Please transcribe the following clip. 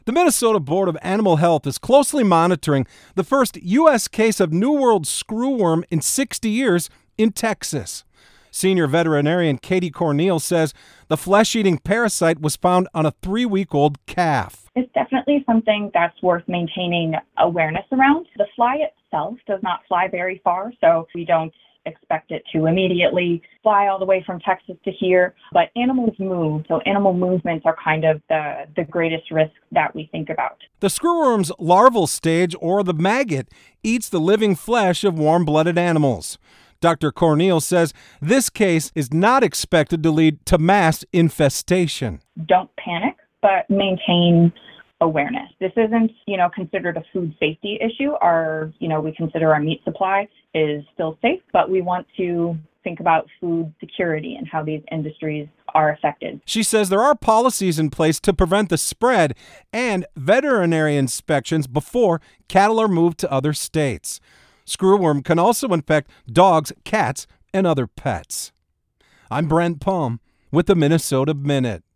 The Minnesota Board of Animal Health is closely monitoring the first U.S. case of New World screwworm in 60 years in Texas. Senior veterinarian Katie Corneal says the flesh-eating parasite was found on a 3-week-old calf. It's definitely something that's worth maintaining awareness around. The fly itself does not fly very far, so we don't expect it to immediately fly all the way from Texas to here. But animals move, so animal movements are kind of the greatest risk that we think about. The screwworm's larval stage, or the maggot, eats the living flesh of warm-blooded animals. Dr. Corneal says this case is not expected to lead to mass infestation. Don't panic, but maintain awareness. This isn't, considered a food safety issue. We consider our meat supply is still safe, but we want to think about food security and how these industries are affected. She says there are policies in place to prevent the spread and veterinary inspections before cattle are moved to other states. Screwworm can also infect dogs, cats, and other pets. I'm Brent Palm with the Minnesota Minute.